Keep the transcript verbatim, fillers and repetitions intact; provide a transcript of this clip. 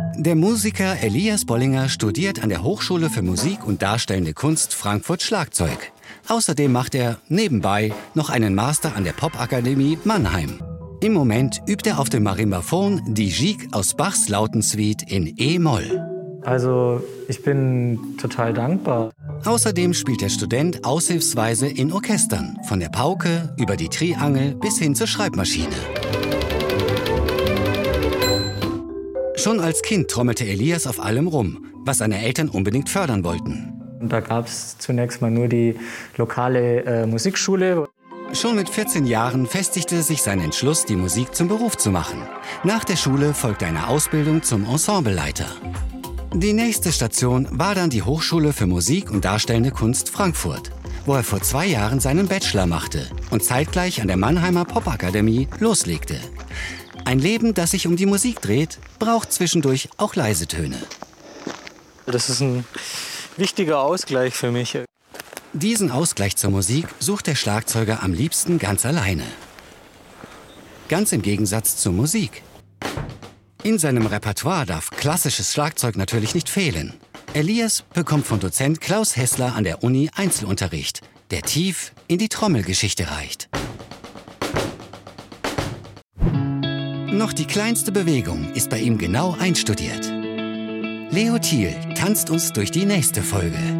Der Musiker Elias Bollinger studiert an der Hochschule für Musik und Darstellende Kunst Frankfurt Schlagzeug. Außerdem macht er nebenbei noch einen Master an der Popakademie Mannheim. Im Moment übt er auf dem Marimbaphon die Gigue aus Bachs Lautensuite in E-Moll. Also ich bin total dankbar. Außerdem spielt der Student aushilfsweise in Orchestern, von der Pauke über die Triangel bis hin zur Schreibmaschine. Schon als Kind trommelte Elias auf allem rum, was seine Eltern unbedingt fördern wollten. Und da gab es zunächst mal nur die lokale äh, Musikschule. Schon mit vierzehn Jahren festigte sich sein Entschluss, die Musik zum Beruf zu machen. Nach der Schule folgte eine Ausbildung zum Ensembleleiter. Die nächste Station war dann die Hochschule für Musik und Darstellende Kunst Frankfurt, wo er vor zwei Jahren seinen Bachelor machte und zeitgleich an der Mannheimer Popakademie loslegte. Ein Leben, das sich um die Musik dreht, braucht zwischendurch auch leise Töne. Das ist ein wichtiger Ausgleich für mich. Diesen Ausgleich zur Musik sucht der Schlagzeuger am liebsten ganz alleine. Ganz im Gegensatz zur Musik. In seinem Repertoire darf klassisches Schlagzeug natürlich nicht fehlen. Elias bekommt von Dozent Klaus Hessler an der Uni Einzelunterricht, der tief in die Trommelgeschichte reicht. Noch die kleinste Bewegung ist bei ihm genau einstudiert. Leo Thiel tanzt uns durch die nächste Folge.